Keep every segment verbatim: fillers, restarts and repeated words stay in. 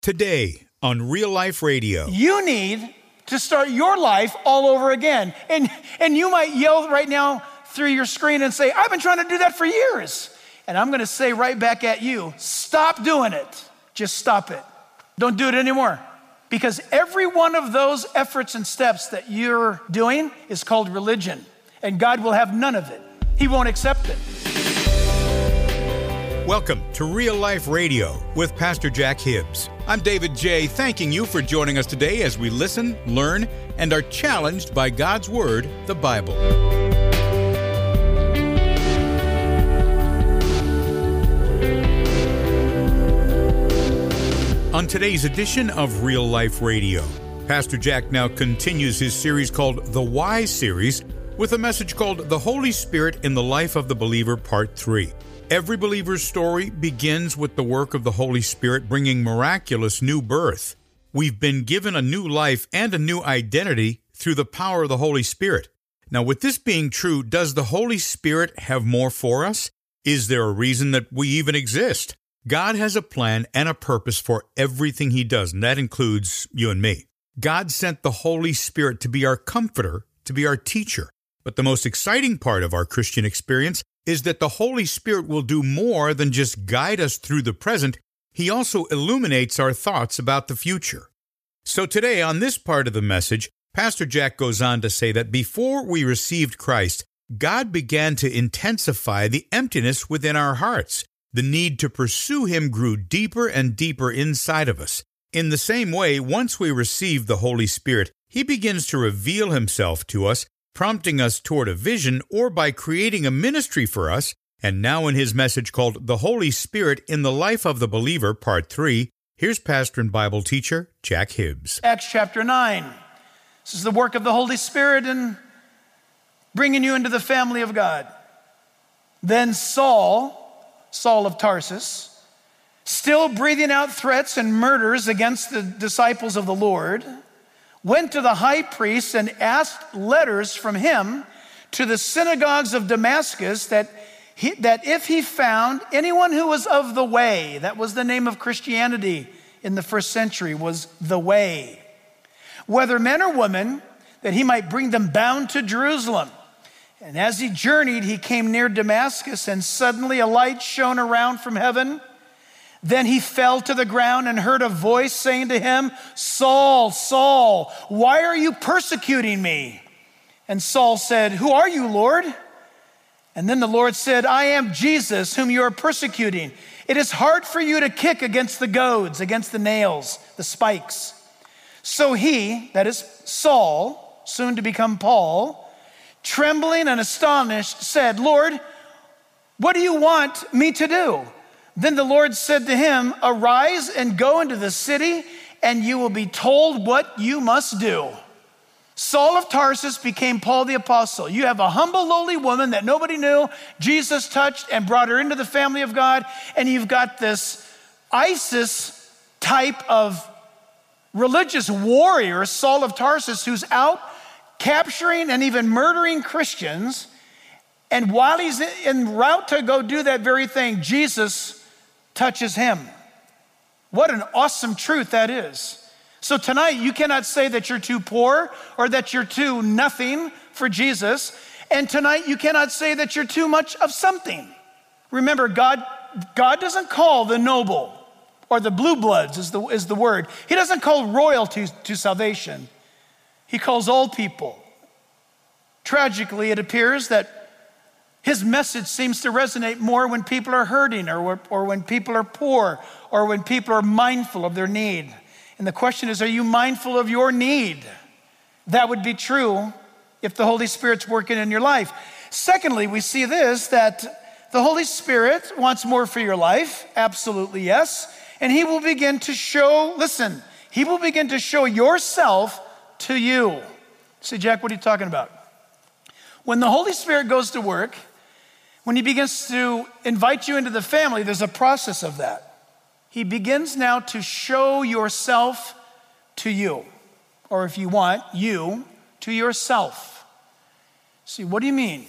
Today on Real Life Radio. You need to start your life all over again. And, and you might yell right now through your screen and say, I've been trying to do that for years. And I'm going to say right back at you, stop doing it. Just stop it. Don't do it anymore. Because every one of those efforts and steps that you're doing is called religion. And God will have none of it. He won't accept it. Welcome to Real Life Radio with Pastor Jack Hibbs. I'm David J., thanking you for joining us today as we listen, learn, and are challenged by God's Word, the Bible. On today's edition of Real Life Radio, Pastor Jack now continues his series called The Why Series with a message called The Holy Spirit in the Life of the Believer, Part three. Every believer's story begins with the work of the Holy Spirit bringing miraculous new birth. We've been given a new life and a new identity through the power of the Holy Spirit. Now, with this being true, does the Holy Spirit have more for us? Is there a reason that we even exist? God has a plan and a purpose for everything He does, and that includes you and me. God sent the Holy Spirit to be our comforter, to be our teacher. But the most exciting part of our Christian experience is that the Holy Spirit will do more than just guide us through the present. He also illuminates our thoughts about the future. So today, on this part of the message, Pastor Jack goes on to say that before we received Christ, God began to intensify the emptiness within our hearts. The need to pursue Him grew deeper and deeper inside of us. In the same way, once we receive the Holy Spirit, He begins to reveal Himself to us, prompting us toward a vision or by creating a ministry for us. And now in his message called The Holy Spirit in the Life of the Believer, Part three, here's pastor and Bible teacher Jack Hibbs. Acts chapter nine. This is the work of the Holy Spirit in bringing you into the family of God. Then Saul, Saul of Tarsus, still breathing out threats and murders against the disciples of the Lord, went to the high priest and asked letters from him to the synagogues of Damascus that, he, that if he found anyone who was of the way, that was the name of Christianity in the first century, was the way, whether men or women, that he might bring them bound to Jerusalem. And as he journeyed, he came near Damascus, and suddenly a light shone around from heaven. Then he fell to the ground and heard a voice saying to him, Saul, Saul, why are you persecuting me? And Saul said, who are you, Lord? And then the Lord said, I am Jesus, whom you are persecuting. It is hard for you to kick against the goads, against the nails, the spikes. So he, that is Saul, soon to become Paul, trembling and astonished, said, Lord, what do you want me to do? Then the Lord said to him, arise and go into the city, and you will be told what you must do. Saul of Tarsus became Paul the Apostle. You have a humble, lowly woman that nobody knew. Jesus touched and brought her into the family of God. And you've got this ISIS type of religious warrior, Saul of Tarsus, who's out capturing and even murdering Christians. And while he's en route to go do that very thing, Jesus touches him. What an awesome truth that is. So tonight, you cannot say that you're too poor or that you're too nothing for Jesus. And tonight, you cannot say that you're too much of something. Remember, God, God doesn't call the noble, or the blue bloods is the, is the word. He doesn't call royalty to salvation. He calls all people. Tragically, it appears that His message seems to resonate more when people are hurting or, or when people are poor or when people are mindful of their need. And the question is, are you mindful of your need? That would be true if the Holy Spirit's working in your life. Secondly, we see this, that the Holy Spirit wants more for your life. Absolutely, yes. And He will begin to show, listen, He will begin to show yourself to you. Say, Jack, what are you talking about? When the Holy Spirit goes to work, when He begins to invite you into the family, there's a process of that. He begins now to show yourself to you, or if you want, you to yourself. See, what do you mean?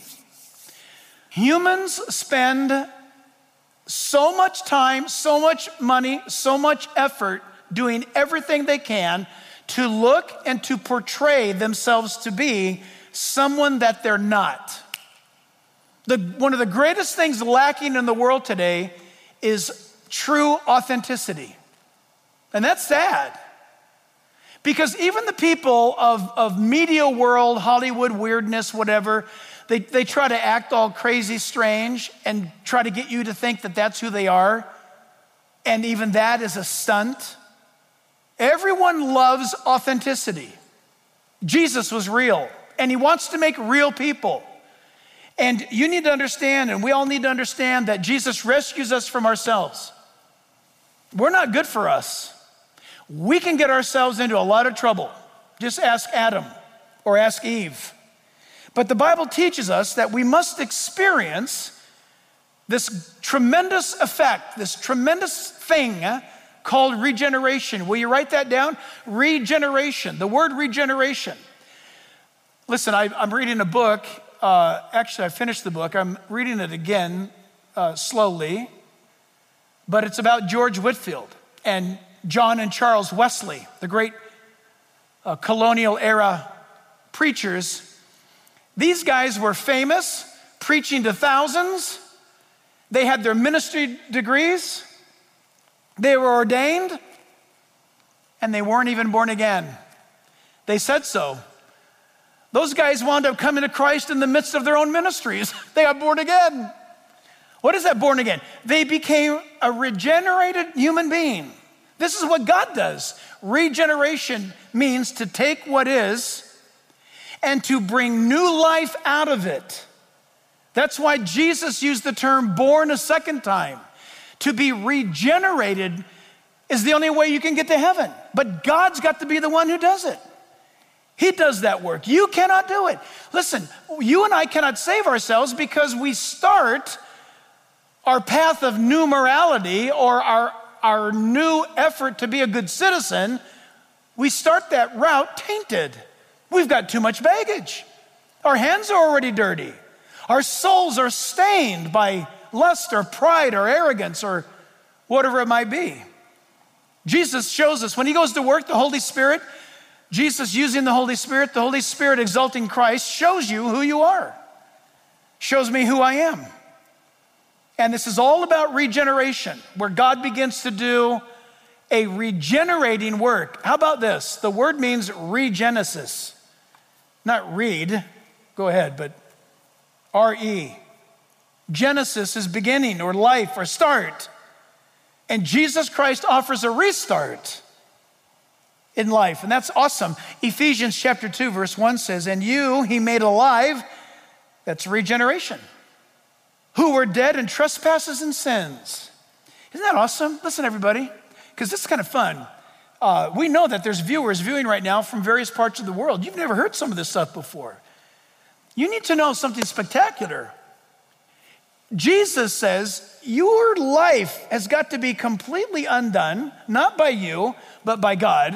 Humans spend so much time, so much money, so much effort doing everything they can to look and to portray themselves to be someone that they're not. The, one of the greatest things lacking in the world today is true authenticity. And that's sad. Because even the people of, of media world, Hollywood weirdness, whatever, they, they try to act all crazy strange and try to get you to think that that's who they are. And even that is a stunt. Everyone loves authenticity. Jesus was real, and he wants to make real people. And you need to understand, and we all need to understand, that Jesus rescues us from ourselves. We're not good for us. We can get ourselves into a lot of trouble. Just ask Adam or ask Eve. But the Bible teaches us that we must experience this tremendous effect, this tremendous thing called regeneration. Will you write that down? Regeneration, the word regeneration. Listen, I, I'm reading a book. Uh, actually, I finished the book. I'm reading it again uh, slowly. But it's about George Whitefield and John and Charles Wesley, the great uh, colonial era preachers. These guys were famous, preaching to thousands. They had their ministry degrees. They were ordained, and they weren't even born again. They said so. Those guys wound up coming to Christ in the midst of their own ministries. They got born again. What is that, born again? They became a regenerated human being. This is what God does. Regeneration means to take what is and to bring new life out of it. That's why Jesus used the term born a second time. To be regenerated is the only way you can get to heaven. But God's got to be the one who does it. He does that work. You cannot do it. Listen, you and I cannot save ourselves because we start our path of new morality or our, our new effort to be a good citizen. We start that route tainted. We've got too much baggage. Our hands are already dirty. Our souls are stained by lust or pride or arrogance or whatever it might be. Jesus shows us when he goes to work, the Holy Spirit, Jesus using the Holy Spirit, the Holy Spirit exalting Christ, shows you who you are, shows me who I am. And this is all about regeneration, where God begins to do a regenerating work. How about this? The word means regenesis, not read. Go ahead, but R E. Genesis is beginning or life or start. And Jesus Christ offers a restart in life. And that's awesome. Ephesians chapter two, verse one says, and you he made alive, that's regeneration, who were dead in trespasses and sins. Isn't that awesome? Listen, everybody, because this is kind of fun. Uh, we know that there's viewers viewing right now from various parts of the world. You've never heard some of this stuff before. You need to know something spectacular. Jesus says your life has got to be completely undone, not by you, but by God.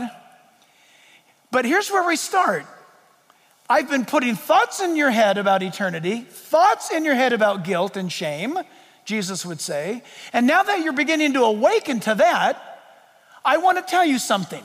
But here's where we start. I've been putting thoughts in your head about eternity, thoughts in your head about guilt and shame, Jesus would say. And now that you're beginning to awaken to that, I want to tell you something.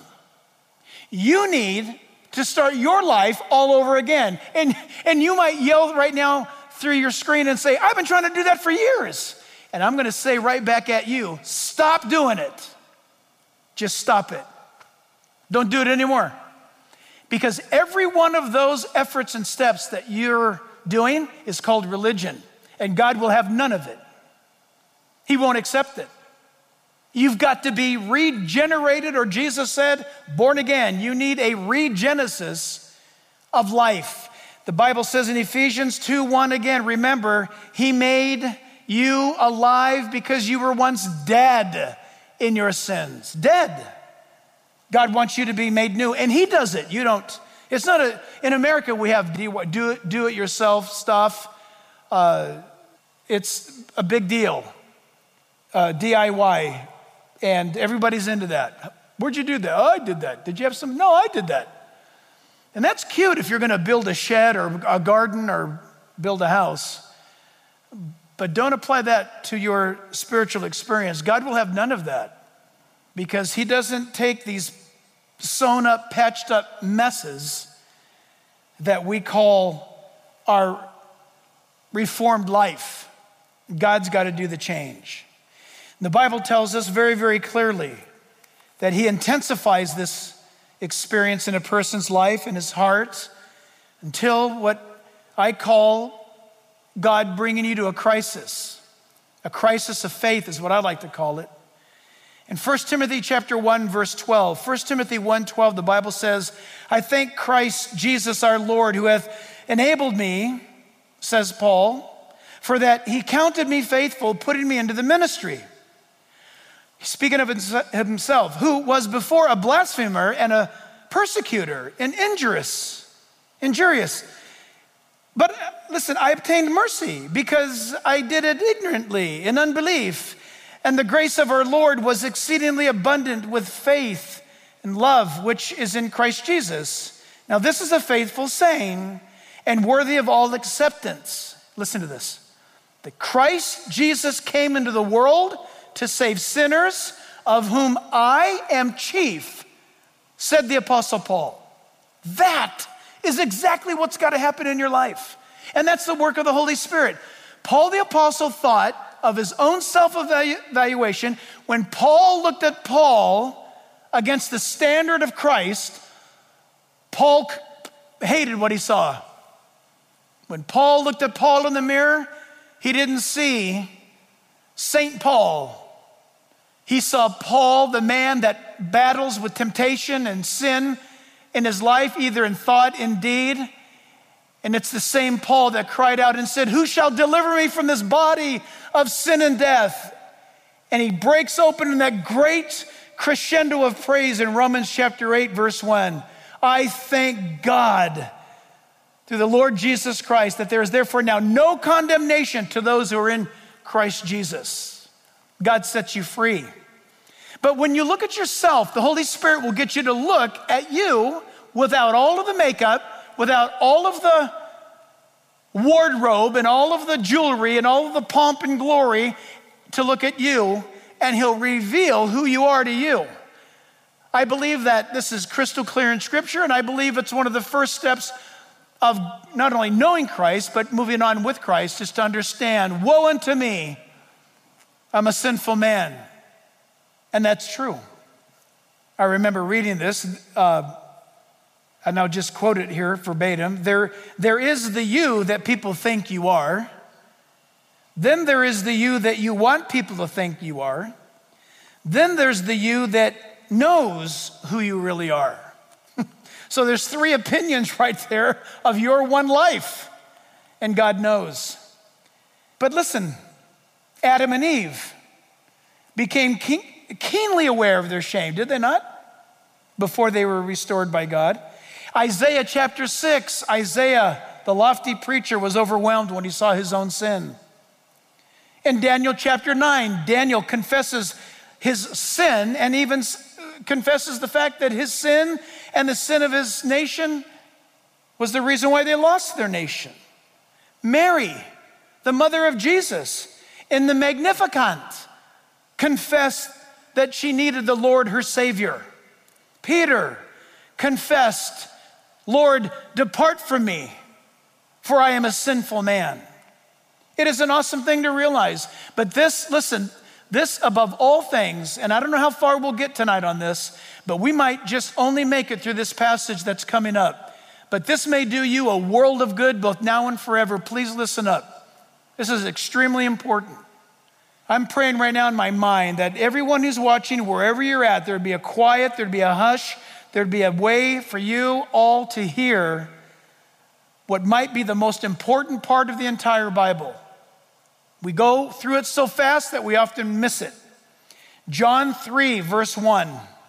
You need to start your life all over again. And, and you might yell right now through your screen and say, I've been trying to do that for years. And I'm going to say right back at you, stop doing it. Just stop it. Don't do it anymore. Because every one of those efforts and steps that you're doing is called religion. And God will have none of it. He won't accept it. You've got to be regenerated, or Jesus said, born again. You need a regenesis of life. The Bible says in Ephesians two one again, remember, he made you alive because you were once dead in your sins. Dead. God wants you to be made new, and he does it. You don't. It's not a, in America we have do it, do it yourself stuff. Uh, it's a big deal. Uh, D I Y. And everybody's into that. Where'd you do that? Oh, I did that. Did you have some? No, I did that. And that's cute if you're going to build a shed or a garden or build a house. But don't apply that to your spiritual experience. God will have none of that. because he doesn't take these sewn up, patched up messes that we call our reformed life. God's got to do the change. The Bible tells us very, very clearly that he intensifies this experience in a person's life, in his heart, until what I call God bringing you to a crisis. A crisis of faith is what I like to call it. In First Timothy chapter one, verse twelve, First Timothy one twelve, the Bible says, I thank Christ Jesus our Lord, who hath enabled me, says Paul, for that he counted me faithful, putting me into the ministry. Speaking of himself, who was before a blasphemer and a persecutor and injurious, injurious. But listen, I obtained mercy because I did it ignorantly in unbelief. And the grace of our Lord was exceedingly abundant with faith and love, which is in Christ Jesus. Now this is a faithful saying and worthy of all acceptance. Listen to this. That Christ Jesus came into the world to save sinners, of whom I am chief, said the Apostle Paul. That is exactly what's got to happen in your life. And that's the work of the Holy Spirit. Paul the Apostle thought of his own self-evaluation. When Paul looked at Paul against the standard of Christ, Paul hated what he saw. When Paul looked at Paul in the mirror, he didn't see Saint Paul. He saw Paul, the man that battles with temptation and sin in his life, either in thought, in deed. And it's the same Paul that cried out and said, who shall deliver me from this body of sin and death? And he breaks open in that great crescendo of praise in Romans chapter eight, verse one. I thank God through the Lord Jesus Christ that there is therefore now no condemnation to those who are in Christ Jesus. God sets you free. But when you look at yourself, the Holy Spirit will get you to look at you without all of the makeup, without all of the wardrobe and all of the jewelry and all of the pomp and glory, to look at you, and he'll reveal who you are to you. I believe that this is crystal clear in Scripture, and I believe it's one of the first steps of not only knowing Christ, but moving on with Christ, is to understand, woe unto me, I'm a sinful man. And that's true. I remember reading this, uh, and I'll just quote it here verbatim. There, there is the you that people think you are. Then there is the you that you want people to think you are. Then there's the you that knows who you really are. So there's three opinions right there of your one life, and God knows. But listen, Adam and Eve became keen, keenly aware of their shame, did they not? Before they were restored by God. Isaiah chapter six, Isaiah, the lofty preacher, was overwhelmed when he saw his own sin. In Daniel chapter nine, Daniel confesses his sin and even confesses the fact that his sin and the sin of his nation was the reason why they lost their nation. Mary, the mother of Jesus, in the Magnificat, confessed that she needed the Lord, her Savior. Peter confessed, Lord, depart from me, for I am a sinful man. It is an awesome thing to realize. But this, listen, this above all things, and I don't know how far we'll get tonight on this, but we might just only make it through this passage that's coming up. But this may do you a world of good, both now and forever. Please listen up. This is extremely important. I'm praying right now in my mind that everyone who's watching, wherever you're at, there'd be a quiet, there'd be a hush, there'd be a way for you all to hear what might be the most important part of the entire Bible. We go through it so fast that we often miss it. John three, verse one.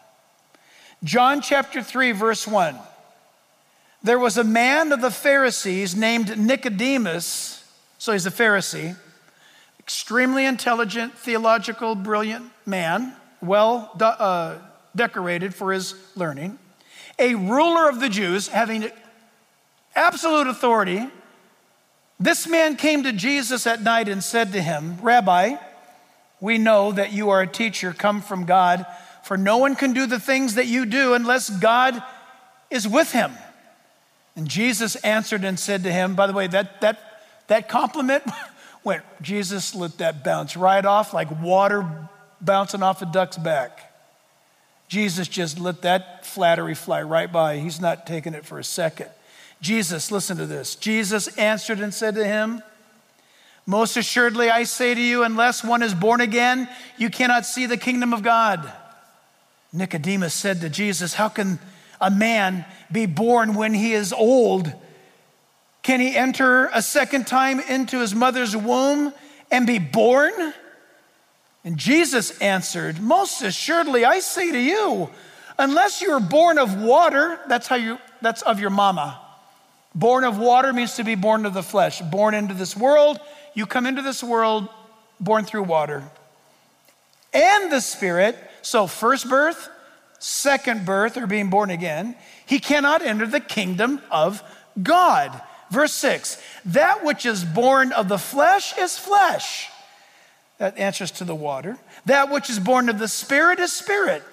John chapter three, verse one. There was a man of the Pharisees named Nicodemus, so he's a Pharisee, extremely intelligent, theological, brilliant man, well uh, decorated for his learning, a ruler of the Jews, having absolute authority. This man came to Jesus at night and said to him, Rabbi, we know that you are a teacher come from God, for no one can do the things that you do unless God is with him. And Jesus answered and said to him, by the way, that, that, that compliment went, Jesus let that bounce right off like water bouncing off a duck's back. Jesus just let that flattery fly right by. He's not taking it for a second. Jesus, listen to this. Jesus answered and said to him, most assuredly I say to you, unless one is born again, you cannot see the kingdom of God. Nicodemus said to Jesus, how can a man be born when he is old? Can he enter a second time into his mother's womb and be born? And Jesus answered, most assuredly I say to you, unless you are born of water, that's how you, that's of your mama. Born of water means to be born of the flesh. Born into this world, you come into this world born through water. And the Spirit, so first birth, second birth, or being born again, he cannot enter the kingdom of God. Verse six, that which is born of the flesh is flesh. That answers to the water. That which is born of the Spirit is spirit.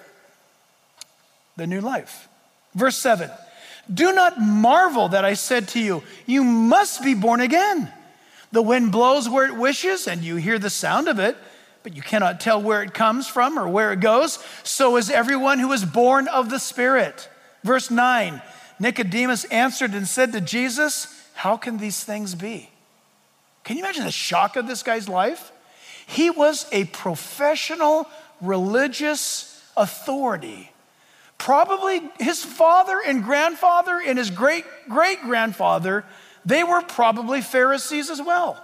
The new life. Verse seven, do not marvel that I said to you, you must be born again. The wind blows where it wishes, and you hear the sound of it, but you cannot tell where it comes from or where it goes. So is everyone who is born of the Spirit. Verse nine, Nicodemus answered and said to Jesus, how can these things be? Can you imagine the shock of this guy's life? He was a professional religious authority. Probably his father and grandfather and his great great grandfather, they were probably Pharisees as well.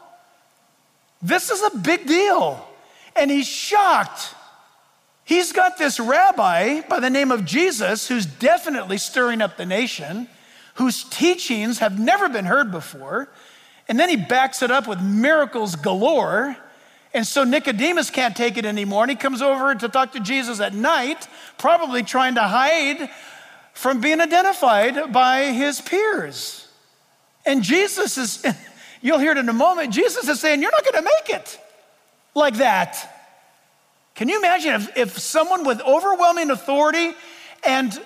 This is a big deal. And he's shocked. He's got this rabbi by the name of Jesus who's definitely stirring up the nation, whose teachings have never been heard before. And then he backs it up with miracles galore. And so Nicodemus can't take it anymore. And he comes over to talk to Jesus at night, probably trying to hide from being identified by his peers. And Jesus is, you'll hear it in a moment, Jesus is saying, you're not going to make it like that. Can you imagine if, if someone with overwhelming authority and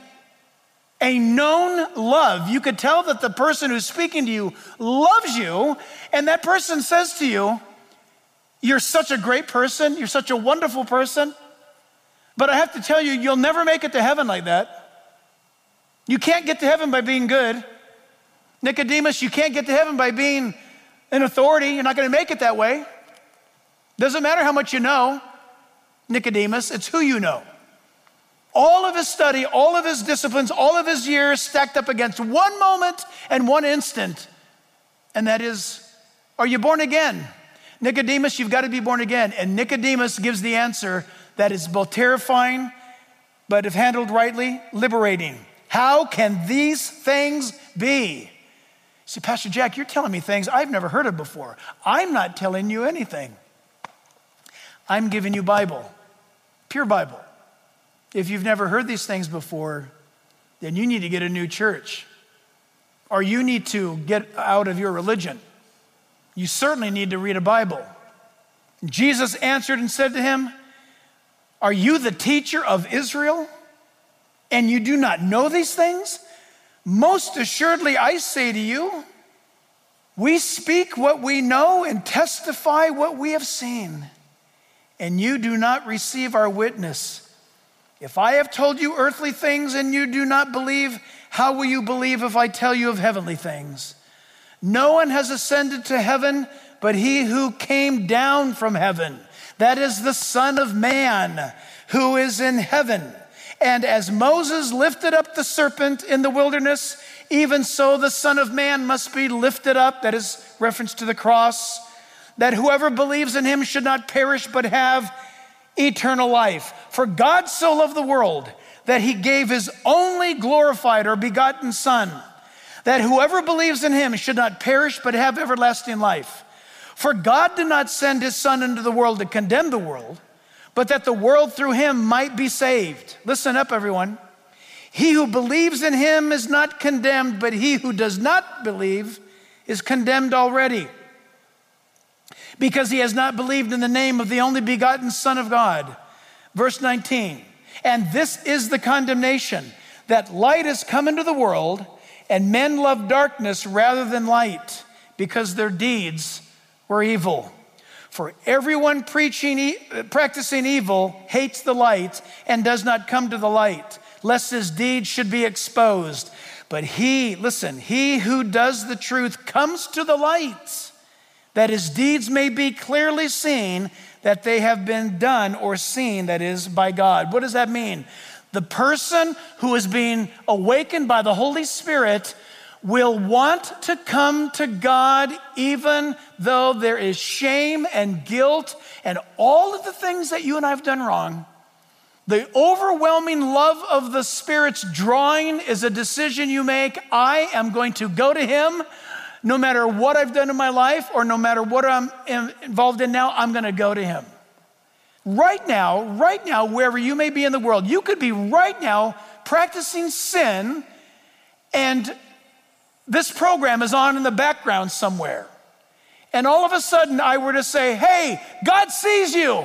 a known love, you could tell that the person who's speaking to you loves you, and that person says to you, you're such a great person, you're such a wonderful person, but I have to tell you, you'll never make it to heaven like that. You can't get to heaven by being good. Nicodemus, you can't get to heaven by being an authority. You're not going to make it that way. Doesn't matter how much you know, Nicodemus, it's who you know. All of his study, all of his disciplines, all of his years stacked up against one moment and one instant, and that is, are you born again? Nicodemus, you've got to be born again. And Nicodemus gives the answer that is both terrifying, but if handled rightly, liberating. How can these things be? See, Pastor Jack, you're telling me things I've never heard of before. I'm not telling you anything. I'm giving you Bible, pure Bible. If you've never heard these things before, then you need to get a new church, or you need to get out of your religion. You certainly need to read a Bible. Jesus answered and said to him, are you the teacher of Israel, and you do not know these things? Most assuredly, I say to you, we speak what we know and testify what we have seen, and you do not receive our witness. If I have told you earthly things and you do not believe, how will you believe if I tell you of heavenly things? No one has ascended to heaven but he who came down from heaven. That is the Son of Man who is in heaven. And as Moses lifted up the serpent in the wilderness, even so the Son of Man must be lifted up. That is reference to the cross. That whoever believes in him should not perish but have eternal life. For God so loved the world that he gave his only glorified or begotten Son, that whoever believes in him should not perish but have everlasting life. For God did not send his Son into the world to condemn the world, but that the world through him might be saved. Listen up, everyone. He who believes in him is not condemned, but he who does not believe is condemned already, because he has not believed in the name of the only begotten Son of God. Verse nineteen, And this is the condemnation, that light has come into the world, and men love darkness rather than light, because their deeds were evil. For everyone preaching, e- practicing evil hates the light and does not come to the light, lest his deeds should be exposed. But he, listen, he who does the truth comes to the light, that his deeds may be clearly seen, that they have been done or seen, that is, by God. What does that mean? The person who is being awakened by the Holy Spirit will want to come to God even though there is shame and guilt and all of the things that you and I have done wrong. The overwhelming love of the Spirit's drawing is a decision you make. I am going to go to him no matter what I've done in my life or no matter what I'm involved in now, I'm going to go to him. Right now, right now, wherever you may be in the world, you could be right now practicing sin, and this program is on in the background somewhere. And all of a sudden I were to say, hey, God sees you.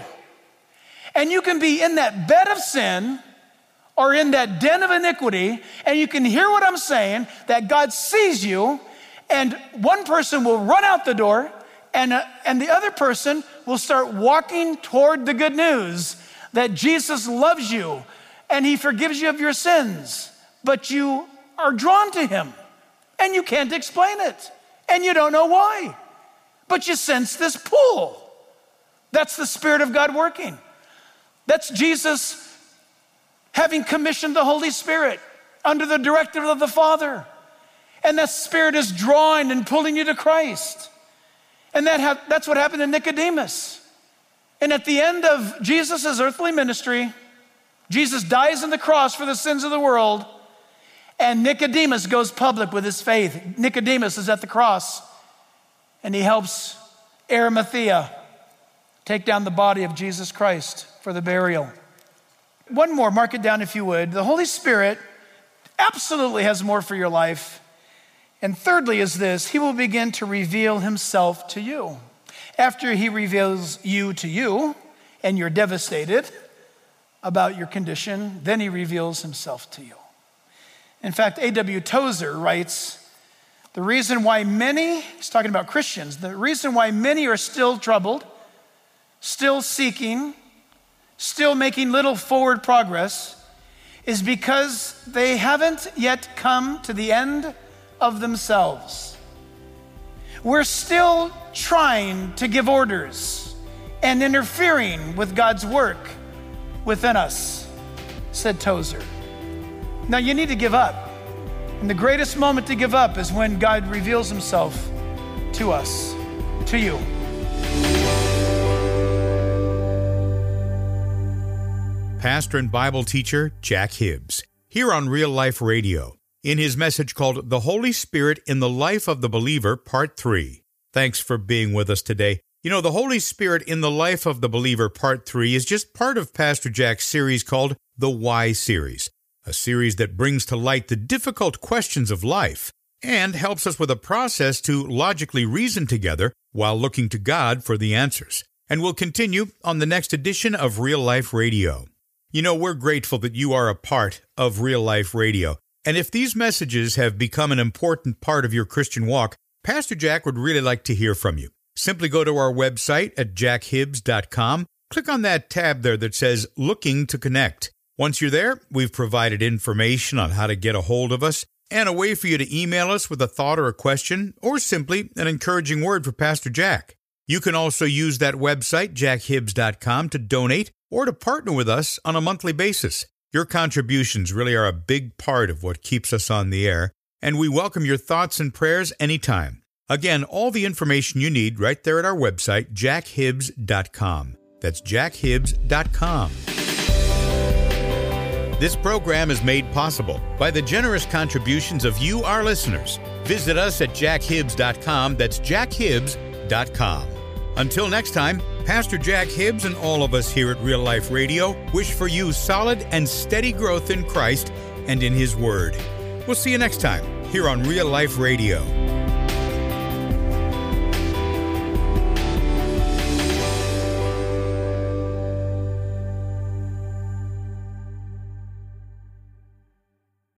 And you can be in that bed of sin or in that den of iniquity, and you can hear what I'm saying, that God sees you, and one person will run out the door, and, uh, and the other person will start walking toward the good news that Jesus loves you and he forgives you of your sins, but you are drawn to him and you can't explain it and you don't know why, but you sense this pull. That's the Spirit of God working. That's Jesus having commissioned the Holy Spirit under the directive of the Father. And that Spirit is drawing and pulling you to Christ. And that ha- that's what happened to Nicodemus. And at the end of Jesus' earthly ministry, Jesus dies on the cross for the sins of the world, and Nicodemus goes public with his faith. Nicodemus is at the cross, and he helps Arimathea take down the body of Jesus Christ for the burial. One more, mark it down if you would. The Holy Spirit absolutely has more for your life. And thirdly is this, he will begin to reveal himself to you. After he reveals you to you, and you're devastated about your condition, then he reveals himself to you. In fact, A W Tozer writes, the reason why many, he's talking about Christians, the reason why many are still troubled, still seeking, still making little forward progress is because they haven't yet come to the end of themselves. We're still trying to give orders and interfering with God's work within us, said Tozer. Now you need to give up. And the greatest moment to give up is when God reveals himself to us, to you. Pastor and Bible teacher Jack Hibbs, here on Real Life Radio, in his message called The Holy Spirit in the Life of the Believer, Part three. Thanks for being with us today. You know, the Holy Spirit in the Life of the Believer, Part three, is just part of Pastor Jack's series called The Why Series, a series that brings to light the difficult questions of life and helps us with a process to logically reason together while looking to God for the answers. And we'll continue on the next edition of Real Life Radio. You know, we're grateful that you are a part of Real Life Radio. And if these messages have become an important part of your Christian walk, Pastor Jack would really like to hear from you. Simply go to our website at jack hibbs dot com. Click on that tab there that says Looking to Connect. Once you're there, we've provided information on how to get a hold of us and a way for you to email us with a thought or a question, or simply an encouraging word for Pastor Jack. You can also use that website, jack hibbs dot com, to donate or to partner with us on a monthly basis. Your contributions really are a big part of what keeps us on the air, and we welcome your thoughts and prayers anytime. Again, all the information you need right there at our website, jack hibbs dot com. That's jack hibbs dot com. This program is made possible by the generous contributions of you, our listeners. Visit us at jack hibbs dot com. That's jack hibbs dot com. Until next time, Pastor Jack Hibbs and all of us here at Real Life Radio wish for you solid and steady growth in Christ and in His Word. We'll see you next time here on Real Life Radio.